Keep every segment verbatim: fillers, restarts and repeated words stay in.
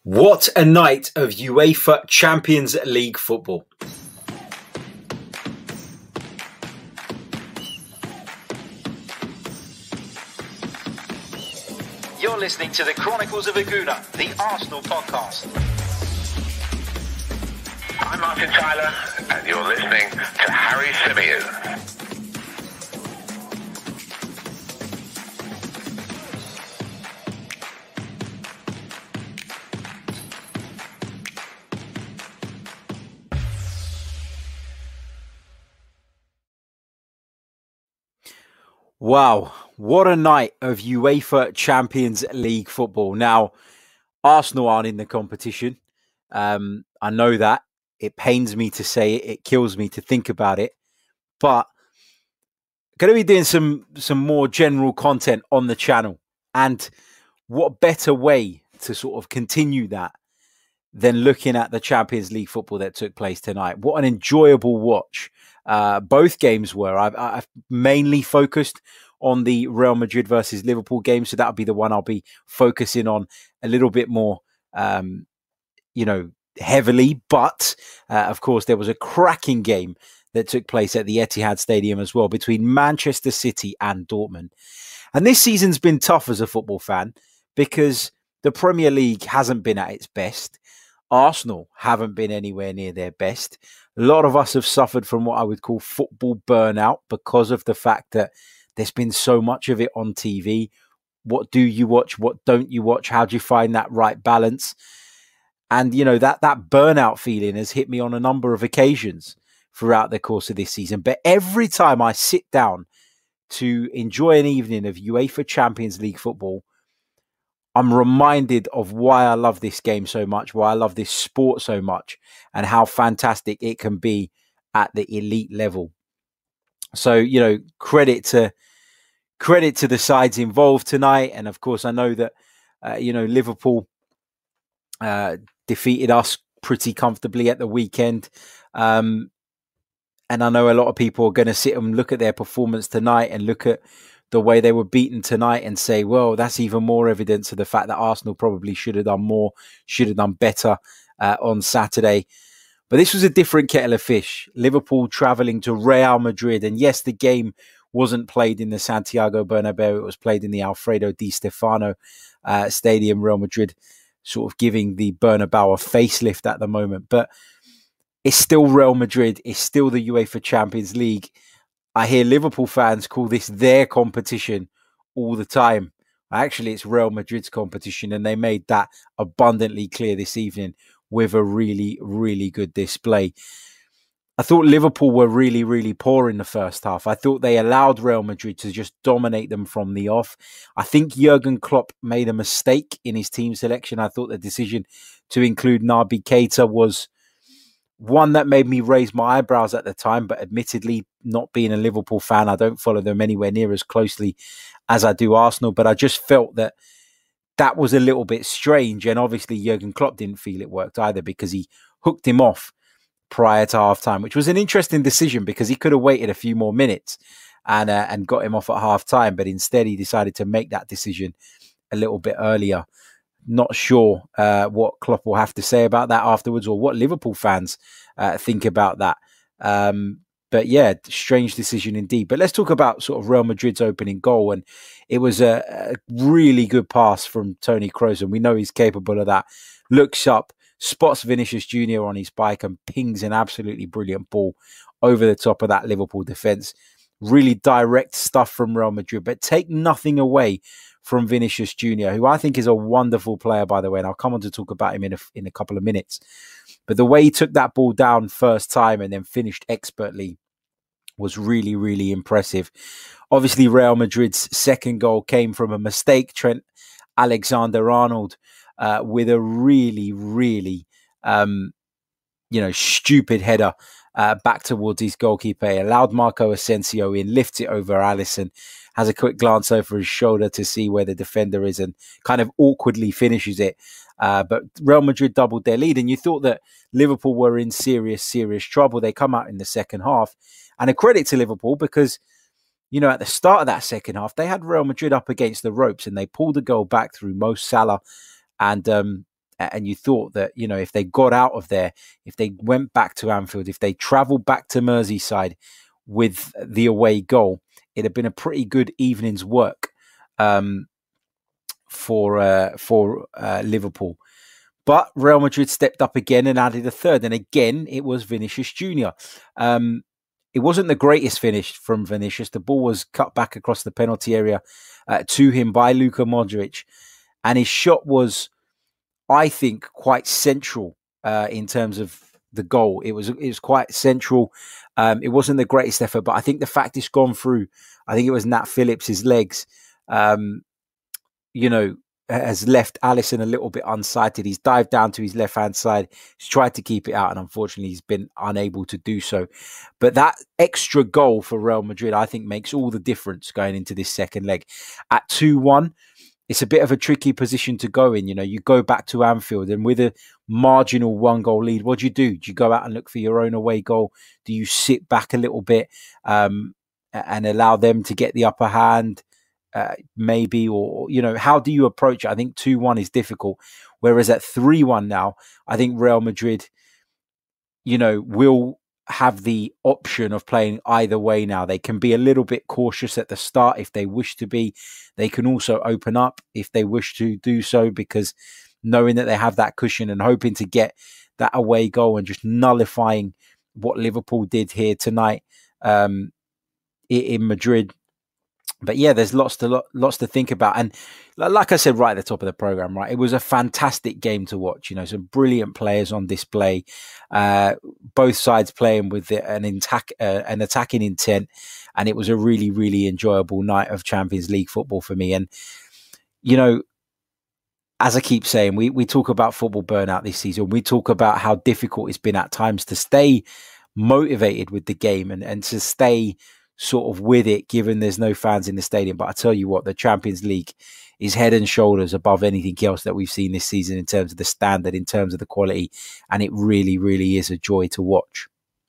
What a night of UEFA Champions League football. You're listening to the Chronicles of Aguna, the Arsenal podcast. I'm Martin Tyler, and you're listening to Harry Symeou. Wow, what a night of UEFA Champions League football. Now, Arsenal aren't in the competition. Um, I know that. It pains me to say it. It kills me to think about it. But going to be doing some, some more general content on the channel. And what better way to sort of continue that than looking at the Champions League football that took place tonight. What an enjoyable watch uh, both games were. I've, I've mainly focused on the Real Madrid versus Liverpool game, so that'll be the one I'll be focusing on a little bit more, um, you know, heavily. But, uh, of course, there was a cracking game that took place at the Etihad Stadium as well between Manchester City and Dortmund. And this season's been tough as a football fan because the Premier League hasn't been at its best. Arsenal haven't been anywhere near their best. A lot of us have suffered from what I would call football burnout because of the fact that there's been so much of it on T V. What do you watch? What don't you watch? How do you find that right balance? And, you know, that, that burnout feeling has hit me on a number of occasions throughout the course of this season. But every time I sit down to enjoy an evening of UEFA Champions League football, I'm reminded of why I love this game so much, why I love this sport so much, and how fantastic it can be at the elite level. So, you know, credit to credit to the sides involved tonight. And of course, I know that, uh, you know, Liverpool uh, defeated us pretty comfortably at the weekend. Um, and I know a lot of people are going to sit and look at their performance tonight and look at the way they were beaten tonight and say, well, that's even more evidence of the fact that Arsenal probably should have done more, should have done better uh, on Saturday. But this was a different kettle of fish. Liverpool travelling to Real Madrid. And yes, the game wasn't played in the Santiago Bernabeu. It was played in the Alfredo Di Stefano uh, Stadium. Real Madrid sort of giving the Bernabeu a facelift at the moment. But it's still Real Madrid. It's still the UEFA Champions League. I hear Liverpool fans call this their competition all the time. Actually, it's Real Madrid's competition, and they made that abundantly clear this evening with a really, really good display. I thought Liverpool were really, really poor in the first half. I thought they allowed Real Madrid to just dominate them from the off. I think Jurgen Klopp made a mistake in his team selection. I thought the decision to include Naby Keita was one that made me raise my eyebrows at the time, but admittedly, not being a Liverpool fan, I don't follow them anywhere near as closely as I do Arsenal, but I just felt that that was a little bit strange. And obviously, Jurgen Klopp didn't feel it worked either because he hooked him off prior to half-time, which was an interesting decision because he could have waited a few more minutes and uh, and got him off at half-time, but instead he decided to make that decision a little bit earlier. Not sure uh, what Klopp will have to say about that afterwards or what Liverpool fans uh, think about that. Um, but yeah, strange decision indeed. But let's talk about sort of Real Madrid's opening goal. And it was a, a really good pass from Toni Kroos, and we know he's capable of that. Looks up, spots Vinicius Junior on his bike and pings an absolutely brilliant ball over the top of that Liverpool defence. Really direct stuff from Real Madrid, but take nothing away from Vinicius Junior, who I think is a wonderful player, by the way, and I'll come on to talk about him in a, in a couple of minutes. But the way he took that ball down first time and then finished expertly was really, really impressive. Obviously, Real Madrid's second goal came from a mistake. Trent Alexander-Arnold uh, with a really, really, um, you know, stupid header uh, back towards his goalkeeper. He allowed Marco Asensio in, lifts it over Alisson, has a quick glance over his shoulder to see where the defender is and kind of awkwardly finishes it. Uh, but Real Madrid doubled their lead, and you thought that Liverpool were in serious, serious trouble. They come out in the second half, and a credit to Liverpool because, you know, at the start of that second half, they had Real Madrid up against the ropes and they pulled the goal back through Mo Salah and um, And you thought that, you know, if they got out of there, if they went back to Anfield, if they travelled back to Merseyside with the away goal, it'd have been a pretty good evening's work um, for uh, for uh, Liverpool. But Real Madrid stepped up again and added a third. And again, it was Vinicius Junior Um, it wasn't the greatest finish from Vinicius. The ball was cut back across the penalty area uh, to him by Luka Modric. And his shot was, I think, quite central uh, in terms of the goal. It was it was quite central. Um, it wasn't the greatest effort, but I think the fact it's gone through, I think it was Nat Phillips' legs, um, you know, has left Alisson a little bit unsighted. He's dived down to his left-hand side. He's tried to keep it out, and unfortunately he's been unable to do so. But that extra goal for Real Madrid, I think, makes all the difference going into this second leg. At two one, it's a bit of a tricky position to go in. You know, you go back to Anfield and with a marginal one-goal lead, what do you do? Do you go out and look for your own away goal? Do you sit back a little bit um, and allow them to get the upper hand? Uh, maybe, or, you know, how do you approach it? I think two one is difficult. Whereas at three one now, I think Real Madrid, you know, will have the option of playing either way now. They can be a little bit cautious at the start if they wish to be. They can also open up if they wish to do so, because knowing that they have that cushion and hoping to get that away goal and just nullifying what Liverpool did here tonight um, in Madrid. But yeah, there's lots to lots to think about. And like I said right at the top of the program, right, it was a fantastic game to watch. You know, some brilliant players on display, uh, both sides playing with an attack, uh, an attacking intent, and it was a really, really enjoyable night of Champions League football for me. And you know, as I keep saying, we we talk about football burnout this season. We talk about how difficult it's been at times to stay motivated with the game and and to stay sort of with it, given there's no fans in the stadium. But I tell you what, the Champions League is head and shoulders above anything else that we've seen this season in terms of the standard, in terms of the quality, and it really, really is a joy to watch.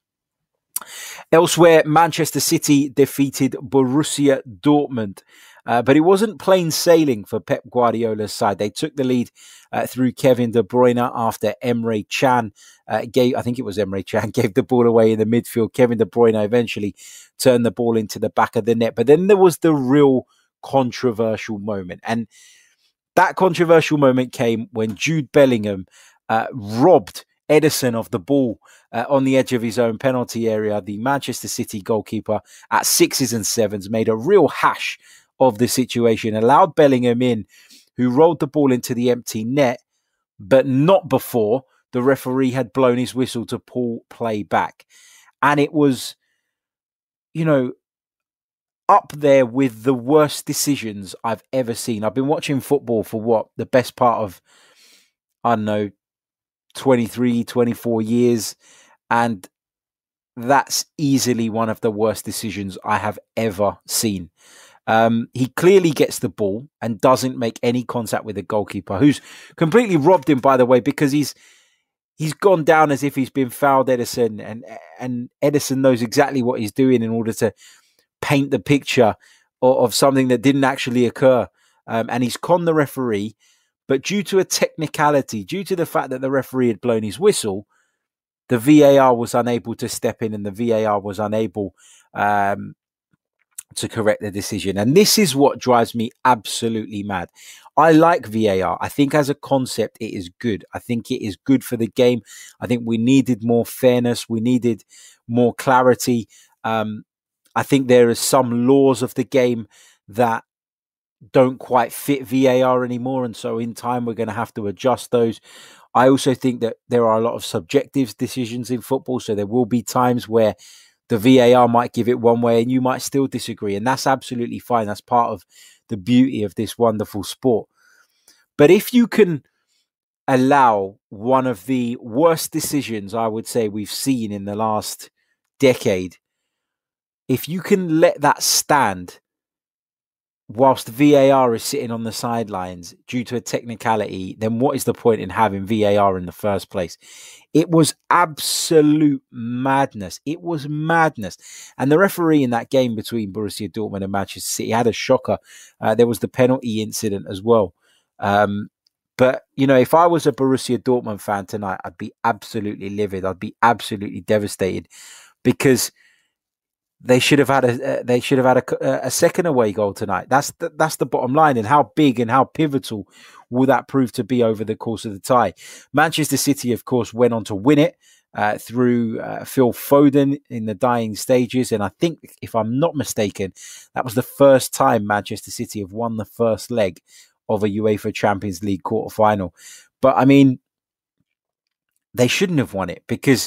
Elsewhere, Manchester City defeated Borussia Dortmund. Uh, but it wasn't plain sailing for Pep Guardiola's side. They took the lead uh, through Kevin De Bruyne after Emre Can uh, gave, I think it was Emre Can, gave the ball away in the midfield. Kevin De Bruyne eventually turned the ball into the back of the net. But then there was the real controversial moment. And that controversial moment came when Jude Bellingham uh, robbed Ederson of the ball uh, on the edge of his own penalty area. The Manchester City goalkeeper at sixes and sevens made a real hash of the situation, allowed Bellingham in, who rolled the ball into the empty net, but not before the referee had blown his whistle to pull play back. And it was, you know, up there with the worst decisions I've ever seen. I've been watching football for what, the best part of, I don't know, twenty-three, twenty-four years. And that's easily one of the worst decisions I have ever seen. Um, he clearly gets the ball and doesn't make any contact with the goalkeeper, who's completely robbed him, by the way, because he's he's gone down as if he's been fouled Ederson, and and Ederson knows exactly what he's doing in order to paint the picture of, of something that didn't actually occur. Um, and he's conned the referee, but due to a technicality, due to the fact that the referee had blown his whistle, the V A R was unable to step in, and the V A R was unable um, to correct the decision. And this is what drives me absolutely mad. I like V A R. I think as a concept, it is good. I think it is good for the game. I think we needed more fairness. We needed more clarity. Um, I think there are some laws of the game that don't quite fit V A R anymore. And so in time, we're going to have to adjust those. I also think that there are a lot of subjective decisions in football. So there will be times where the V A R might give it one way and you might still disagree. And that's absolutely fine. That's part of the beauty of this wonderful sport. But if you can allow one of the worst decisions, I would say, we've seen in the last decade, if you can let that stand whilst V A R is sitting on the sidelines due to a technicality, then what is the point in having V A R in the first place? It was absolute madness. It was madness. And the referee in that game between Borussia Dortmund and Manchester City had a shocker. Uh, there was the penalty incident as well. Um, But, you know, if I was a Borussia Dortmund fan tonight, I'd be absolutely livid. I'd be absolutely devastated because they should have had a uh, they should have had a, a second away goal tonight. That's the, that's the bottom line. And how big and how pivotal will that prove to be over the course of the tie? Manchester City, of course, went on to win it uh, through uh, Phil Foden in the dying stages. And I think, if I'm not mistaken, that was the first time Manchester City have won the first leg of a UEFA Champions League quarterfinal. But I mean, they shouldn't have won it because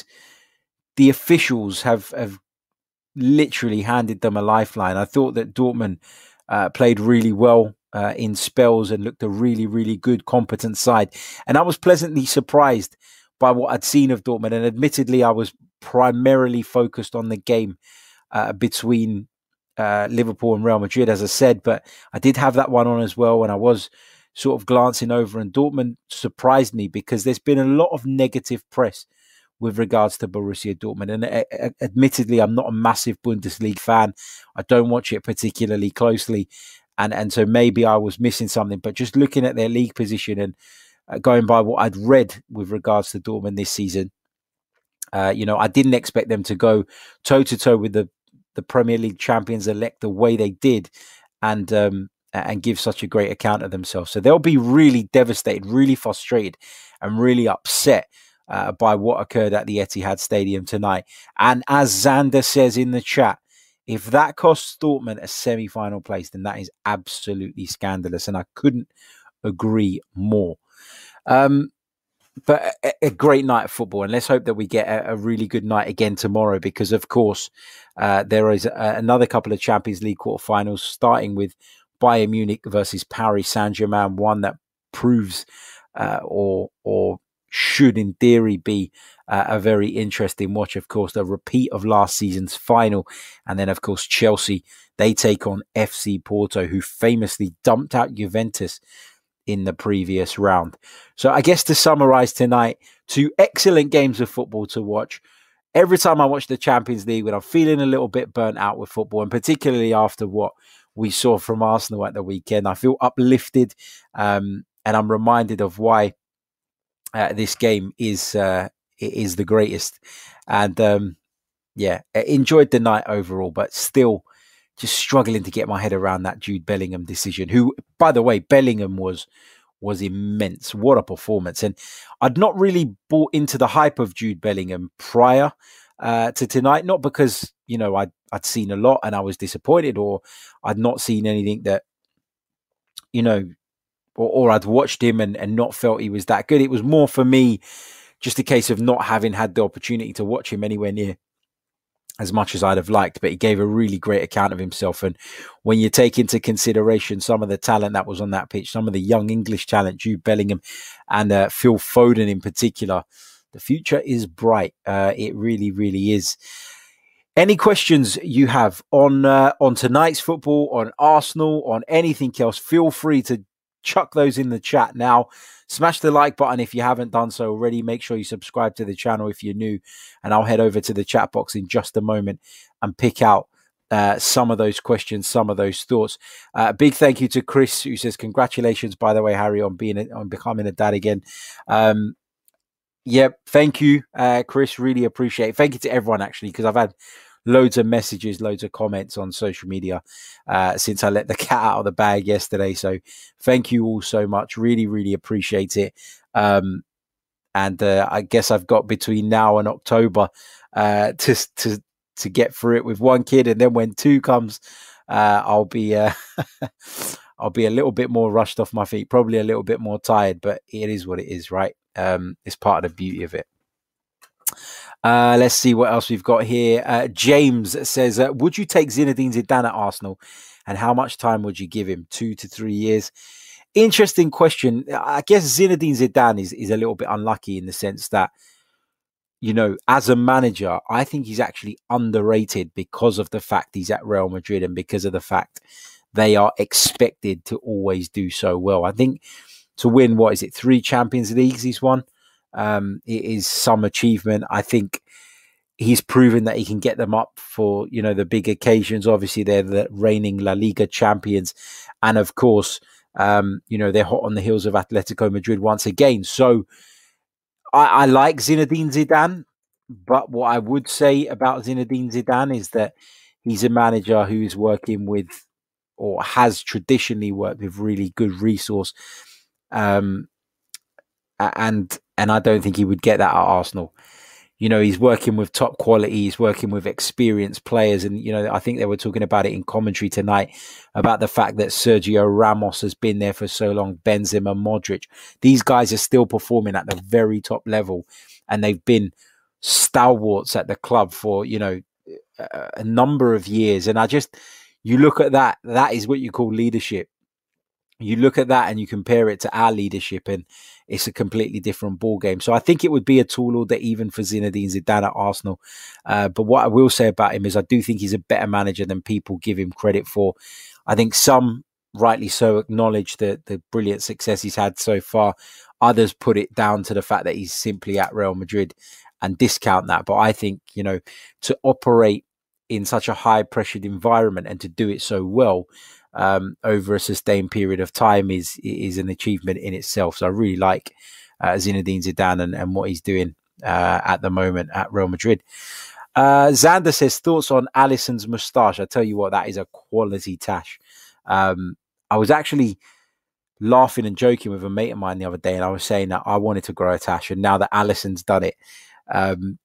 the officials have, have literally handed them a lifeline. I thought that Dortmund uh, played really well uh, in spells and looked a really, really good, competent side. And I was pleasantly surprised by what I'd seen of Dortmund. And admittedly, I was primarily focused on the game uh, between Uh, Liverpool and Real Madrid, as I said, but I did have that one on as well, and I was sort of glancing over, and Dortmund surprised me because there's been a lot of negative press with regards to Borussia Dortmund, and uh, admittedly, I'm not a massive Bundesliga fan. I don't watch it particularly closely, and and so maybe I was missing something, but just looking at their league position and uh, going by what I'd read with regards to Dortmund this season, uh, you know, I didn't expect them to go toe-to-toe with the the Premier League champions elect the way they did and um, and give such a great account of themselves. So they'll be really devastated, really frustrated and really upset uh, by what occurred at the Etihad Stadium tonight. And as Xander says in the chat, if that costs Dortmund a semi-final place, then that is absolutely scandalous. And I couldn't agree more. Um, But a, a great night of football, and let's hope that we get a, a really good night again tomorrow, because of course uh, there is a, another couple of Champions League quarterfinals, starting with Bayern Munich versus Paris Saint-Germain, one that proves uh, or or should in theory be uh, a very interesting watch. Of course, the repeat of last season's final, and then of course Chelsea, they take on F C Porto, who famously dumped out Juventus in the previous round. So I guess to summarize tonight, two excellent games of football to watch. Every time I watch the Champions League, when I'm feeling a little bit burnt out with football, and particularly after what we saw from Arsenal at the weekend, I feel uplifted um, and I'm reminded of why uh, this game is uh, is the greatest. And um, yeah, enjoyed the night overall, but still just struggling to get my head around that Jude Bellingham decision, who, by the way, Bellingham was was immense. What a performance. And I'd not really bought into the hype of Jude Bellingham prior uh, to tonight, not because, you know, I'd, I'd seen a lot and I was disappointed, or I'd not seen anything that, you know, or, or I'd watched him and, and not felt he was that good. It was more for me just a case of not having had the opportunity to watch him anywhere near as much as I'd have liked, but he gave a really great account of himself. And when you take into consideration some of the talent that was on that pitch, some of the young English talent, Jude Bellingham and uh, Phil Foden in particular, the future is bright. Uh, it really, really is. Any questions you have on uh, on tonight's football, on Arsenal, on anything else, feel free to chuck those in the chat now. Smash the like button if you haven't done so already. Make sure you subscribe to the channel if you're new, and I'll head over to the chat box in just a moment and pick out uh, some of those questions, some of those thoughts. Uh, big thank you to Chris, who says, congratulations, by the way, Harry, on being a, on becoming a dad again. Um, yep, yeah, thank you, uh, Chris. Really appreciate it. Thank you to everyone, actually, because I've had loads of messages, loads of comments on social media uh, since I let the cat out of the bag yesterday. So thank you all so much. Really, really appreciate it. Um, and uh, I guess I've got between now and October uh, to to to get through it with one kid, and then when two comes, uh, I'll be uh, I'll be a little bit more rushed off my feet, probably a little bit more tired. But it is what it is, right? Um, it's part of the beauty of it. Uh, let's see what else we've got here. Uh, James says, uh, would you take Zinedine Zidane at Arsenal, and how much time would you give him? Two to three years? Interesting question. I guess Zinedine Zidane is, is a little bit unlucky in the sense that, you know, as a manager, I think he's actually underrated because of the fact he's at Real Madrid and because of the fact they are expected to always do so well. I think to win, what is it, three Champions Leagues he's won? Um, it is some achievement. I think he's proven that he can get them up for, you know, the big occasions. Obviously, they're the reigning La Liga champions. And of course, Um, you know, they're hot on the heels of Atletico Madrid once again. So I, I like Zinedine Zidane, but what I would say about Zinedine Zidane is that he's a manager who is working with, or has traditionally worked with, really good resource. Um, and and I don't think he would get that at Arsenal. You know, he's working with top quality, he's working with experienced players. And, you know, I think they were talking about it in commentary tonight about the fact that Sergio Ramos has been there for so long, Benzema, Modric. These guys are still performing at the very top level, and they've been stalwarts at the club for, you know, a, a number of years. And I just, you look at that, that is what you call leadership. You look at that and you compare it to our leadership, and it's a completely different ball game. So I think it would be a tall order even for Zinedine Zidane at Arsenal. Uh, but what I will say about him is I do think he's a better manager than people give him credit for. I think some, rightly so, acknowledge the, the brilliant success he's had so far. Others put it down to the fact that he's simply at Real Madrid and discount that. But I think, you know, to operate in such a high pressured environment and to do it so well, Um, over a sustained period of time is is an achievement in itself. So I really like uh, Zinedine Zidane and, and what he's doing uh, at the moment at Real Madrid. Uh, Xander says, thoughts on Alisson's moustache. I tell you what, that is a quality tash. Um, I was actually laughing and joking with a mate of mine the other day, and I was saying that I wanted to grow a tash, and now that Alisson's done it, um,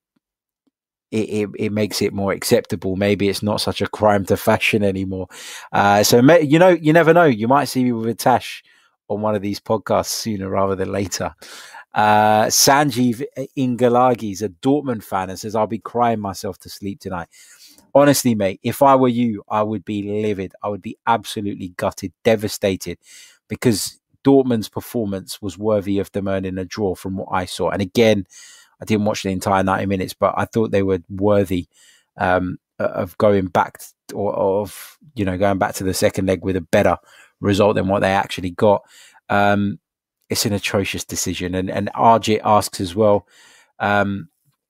It, it, it makes it more acceptable. Maybe it's not such a crime to fashion anymore. Uh, so, you know, you never know. You might see me with a tash on one of these podcasts sooner rather than later. Uh, Sanjeev Ingalagi is a Dortmund fan and says, I'll be crying myself to sleep tonight. Honestly, mate, if I were you, I would be livid. I would be absolutely gutted, devastated, because Dortmund's performance was worthy of them earning a draw from what I saw. And again, I didn't watch the entire ninety minutes, but I thought they were worthy um, of going back to, or of, you know, going back to the second leg with a better result than what they actually got. Um, it's an atrocious decision. And, and Arjit asks as well, um,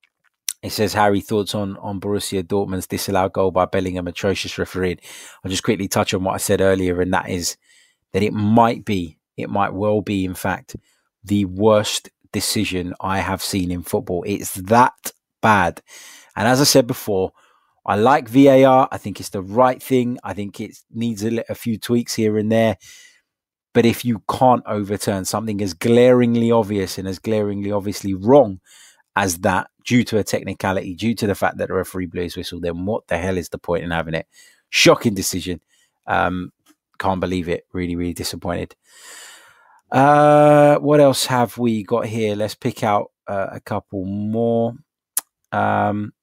it says, Harry, thoughts on, on Borussia Dortmund's disallowed goal by Bellingham, atrocious refereeing. I'll just quickly touch on what I said earlier, and that is that it might be, it might well be, in fact, the worst decision I have seen in football. It's that bad. And as I said before, I like V A R. I think it's the right thing. I think it needs a, a few tweaks here and there. But if you can't overturn something as glaringly obvious and as glaringly obviously wrong as that, due to a technicality, due to the fact that the referee blew his whistle, then what the hell is the point in having it? Shocking decision. Um, can't believe it. Really, really disappointed. Uh, what else have we got here? Let's pick out uh, a couple more. Um,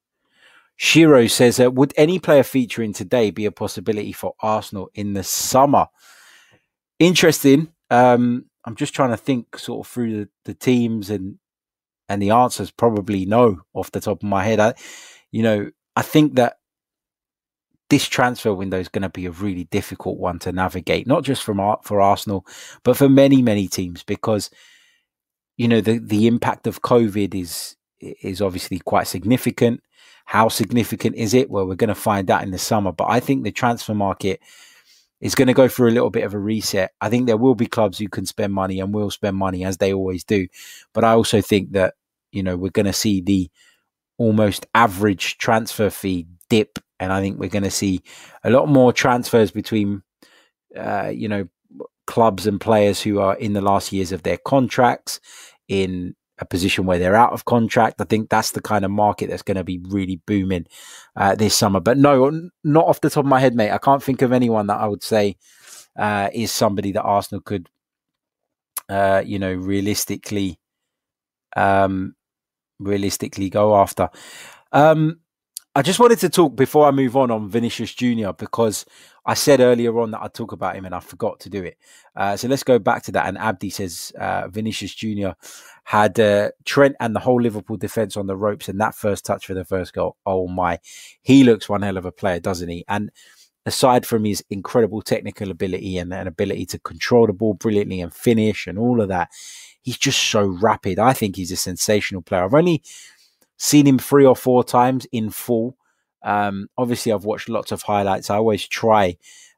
Shiro says, uh, would any player featuring today be a possibility for Arsenal in the summer? Interesting. Um, I'm just trying to think sort of through the, the teams, and and the answer is probably no off the top of my head. I, you know, I think that this transfer window is going to be a really difficult one to navigate, not just from for Arsenal, but for many, many teams, because, you know, the, the impact of COVID is is obviously quite significant. How significant is it? Well, we're going to find out in the summer. But I think the transfer market is going to go through a little bit of a reset. I think there will be clubs who can spend money and will spend money, as they always do. But I also think that, you know, we're going to see the almost average transfer fee dip. And I think we're going to see a lot more transfers between, uh, you know, clubs and players who are in the last years of their contracts, in a position where they're out of contract. I think that's the kind of market that's going to be really booming uh, this summer. But no, not off the top of my head, mate. I can't think of anyone that I would say uh, is somebody that Arsenal could, uh, you know, realistically, um, realistically go after. Um, I just wanted to talk before I move on on Vinicius Junior, because I said earlier on that I'd talk about him and I forgot to do it. Uh, so let's go back to that. And Abdi says uh, Vinicius Junior had uh, Trent and the whole Liverpool defence on the ropes, and that first touch for the first goal. Oh my, he looks one hell of a player, doesn't he? And aside from his incredible technical ability and an ability to control the ball brilliantly and finish and all of that, he's just so rapid. I think he's a sensational player. I've only seen him three or four times in full. Um, obviously, I've watched lots of highlights. I always try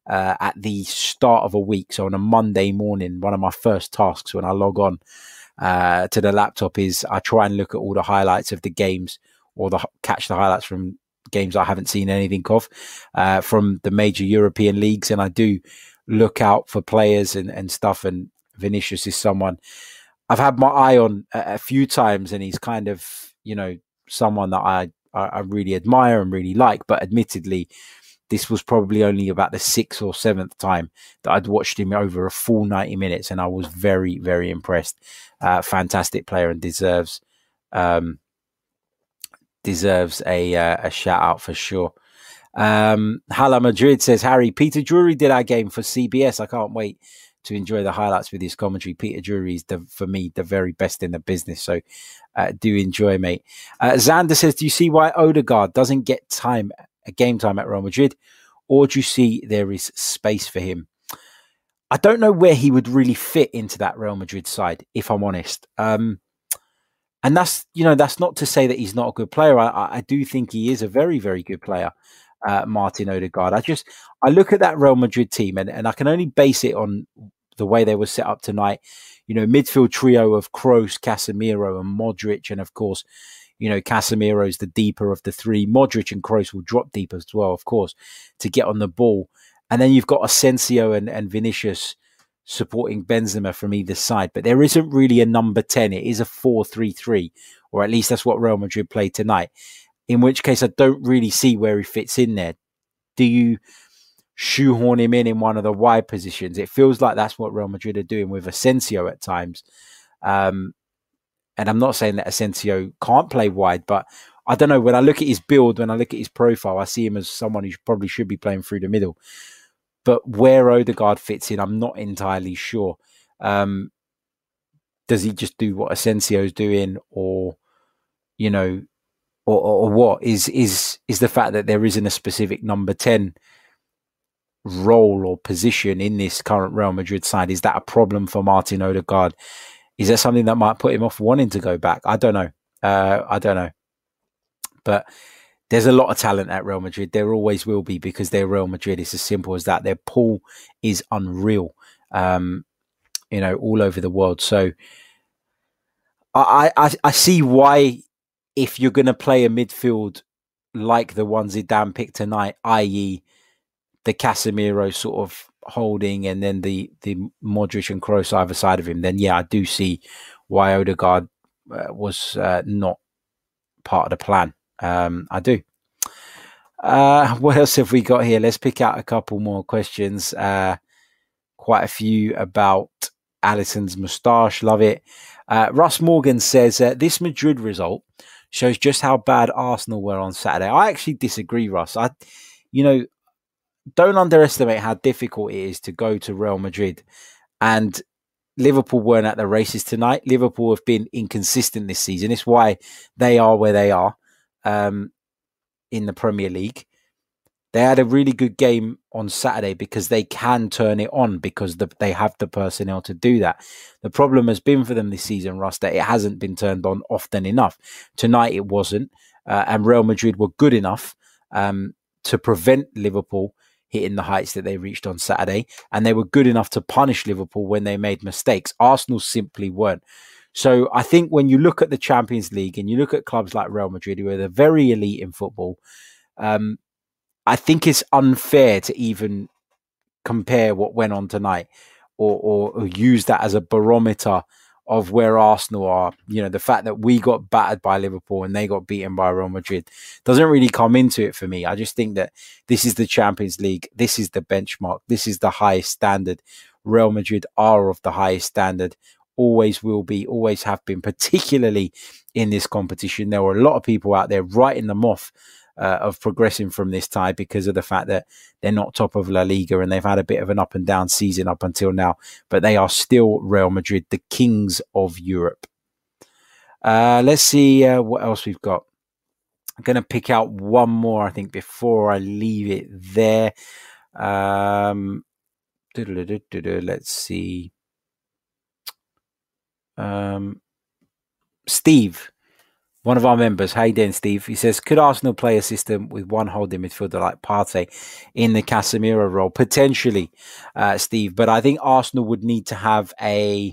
uh, at the start of a week. So on a Monday morning, one of my first tasks when I log on uh, to the laptop is I try and look at all the highlights of the games, or the catch the highlights from games I haven't seen anything of uh, from the major European leagues. And I do look out for players and, and stuff. And Vinicius is someone I've had my eye on a, a few times, and he's kind of, you know, someone that I, I, I really admire and really like. But admittedly, this was probably only about the sixth or seventh time that I'd watched him over a full ninety minutes. And I was very, very impressed. Uh, fantastic player, and deserves, um, deserves a, uh, a shout out for sure. Um, Hala Madrid says, Harry, Peter Drury did our game for C B S. I can't wait to enjoy the highlights with his commentary. Peter Drury is, the, for me, the very best in the business. So uh, do enjoy, mate. Uh, Xander says, do you see why Odegaard doesn't get time, a game time at Real Madrid? Or do you see there is space for him? I don't know where he would really fit into that Real Madrid side, if I'm honest. Um, and that's, you know, that's not to say that he's not a good player. I, I do think he is a very, very good player. Uh, Martin Odegaard. I just, I look at that Real Madrid team and, and I can only base it on the way they were set up tonight. You know, midfield trio of Kroos, Casemiro and Modric. And of course, you know, Casemiro's the deeper of the three. Modric and Kroos will drop deep as well, of course, to get on the ball. And then you've got Asensio and, and Vinicius supporting Benzema from either side. But there isn't really a number ten. It is a four three three, or at least that's what Real Madrid played tonight. In which case, I don't really see where he fits in there. Do you shoehorn him in in one of the wide positions? It feels like that's what Real Madrid are doing with Asensio at times. Um, and I'm not saying that Asensio can't play wide, but I don't know. When I look at his build, when I look at his profile, I see him as someone who probably should be playing through the middle. But where Odegaard fits in, I'm not entirely sure. Um, does he just do what Asensio's doing, or, you know, Or, or, or what is is is the fact that there isn't a specific number ten role or position in this current Real Madrid side? Is that a problem for Martin Odegaard? Is that something that might put him off wanting to go back? I don't know. Uh, I don't know. But there's a lot of talent at Real Madrid. There always will be, because they're Real Madrid. It's as simple as that. Their pool is unreal, um, you know, all over the world. So I I, I see why, if you're going to play a midfield like the one Zidane picked tonight, that is the Casemiro sort of holding and then the, the Modric and Kroos either side of him, then yeah, I do see why Odegaard uh, was uh, not part of the plan. Um, I do. Uh, what else have we got here? Let's pick out a couple more questions. Uh, quite a few about Alisson's moustache. Love it. Uh, Russ Morgan says, uh, this Madrid result shows just how bad Arsenal were on Saturday. I actually disagree, Russ. I, you know, don't underestimate how difficult it is to go to Real Madrid. And Liverpool weren't at the races tonight. Liverpool have been inconsistent this season. It's why they are where they are um, in the Premier League. They had a really good game on Saturday because they can turn it on, because the, they have the personnel to do that. The problem has been for them this season, Russ, that it hasn't been turned on often enough. Tonight it wasn't, uh, and Real Madrid were good enough um, to prevent Liverpool hitting the heights that they reached on Saturday, and they were good enough to punish Liverpool when they made mistakes. Arsenal simply weren't. So I think when you look at the Champions League and you look at clubs like Real Madrid, who are the very elite in football, um, I think it's unfair to even compare what went on tonight, or, or, or use that as a barometer of where Arsenal are. You know, the fact that we got battered by Liverpool and they got beaten by Real Madrid doesn't really come into it for me. I just think that this is the Champions League. This is the benchmark. This is the highest standard. Real Madrid are of the highest standard. Always will be, always have been, particularly in this competition. There were a lot of people out there writing them off Uh, of progressing from this tie because of the fact that they're not top of La Liga and they've had a bit of an up and down season up until now, but they are still Real Madrid, the kings of Europe. Uh, let's see uh, what else we've got. I'm going to pick out one more, I think, before I leave it there. Um, let's see. Um, Steve one of our members. How you doing, Steve? He says, could Arsenal play a system with one holding midfielder like Partey in the Casemiro role? Potentially, uh, Steve. But I think Arsenal would need to have a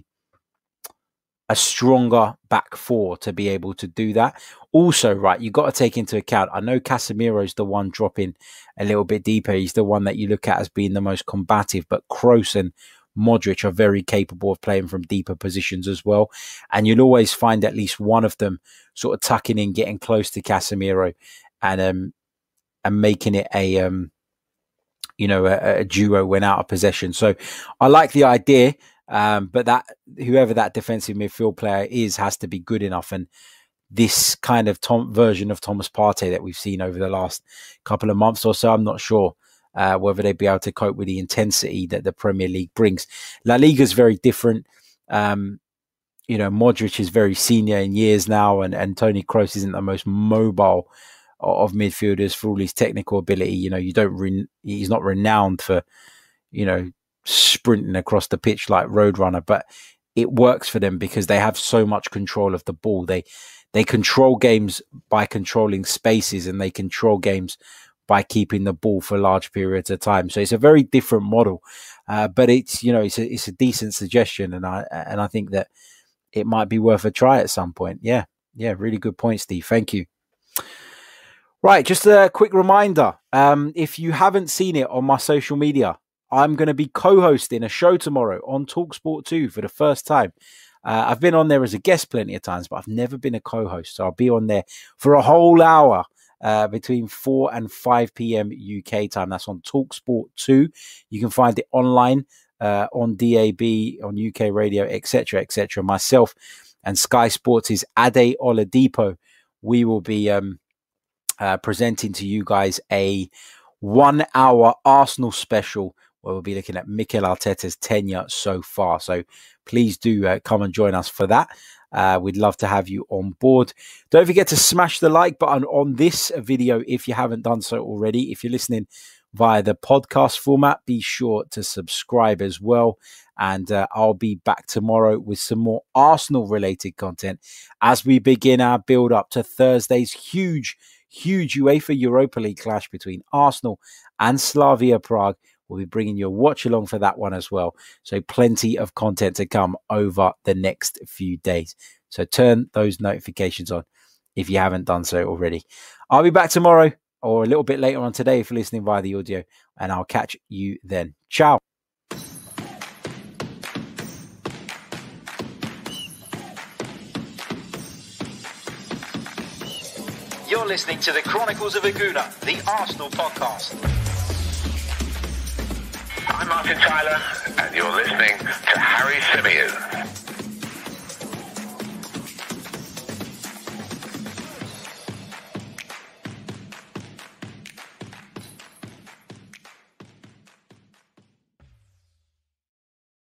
a stronger back four to be able to do that. Also, right, you've got to take into account, I know Casemiro's the one dropping a little bit deeper. He's the one that you look at as being the most combative, but Kroos and Modric are very capable of playing from deeper positions as well. And you'll always find at least one of them sort of tucking in, getting close to Casemiro and um and making it a um you know a, a duo when out of possession. So I like the idea. Um, but that whoever that defensive midfield player is has to be good enough. And this kind of Tom, version of Thomas Partey that we've seen over the last couple of months or so, I'm not sure uh, whether they'd be able to cope with the intensity that the Premier League brings. La Liga is very different. Um, you know, Modric is very senior in years now, and, and Toni Kroos isn't the most mobile of midfielders for all his technical ability. You know, you don't re- he's not renowned for, you know, sprinting across the pitch like Roadrunner, but it works for them because they have so much control of the ball. They they control games by controlling spaces, and they control games by keeping the ball for large periods of time. So it's a very different model, uh, but it's you know it's a it's a decent suggestion, and I and I think that it might be worth a try at some point. Yeah, yeah, really good point, Steve. Thank you. Right, just a quick reminder: um, if you haven't seen it on my social media, I'm going to be co-hosting a show tomorrow on TalkSport two for the first time. Uh, I've been on there as a guest plenty of times, but I've never been a co-host. So I'll be on there for a whole hour uh, between four and five p.m. U K time. That's on TalkSport two. You can find it online uh, on D A B, on U K radio, et cetera, et cetera. Myself and Sky Sports' Ade Oladipo, we will be um, uh, presenting to you guys a one-hour Arsenal special, where we'll be looking at Mikel Arteta's tenure so far. So please do uh, come and join us for that. Uh, we'd love to have you on board. Don't forget to smash the like button on this video if you haven't done so already. If you're listening via the podcast format, be sure to subscribe as well. And uh, I'll be back tomorrow with some more Arsenal-related content as we begin our build-up to Thursday's huge, huge UEFA Europa League clash between Arsenal and Slavia Prague. We'll be bringing you a watch along for that one as well. So plenty of content to come over the next few days. So turn those notifications on if you haven't done so already. I'll be back tomorrow or a little bit later on today if you're listening via the audio, and I'll catch you then. Ciao. You're listening to the Chronicles of Aguna, the Arsenal podcast. I'm Martin Tyler, and you're listening to Harry Symeou.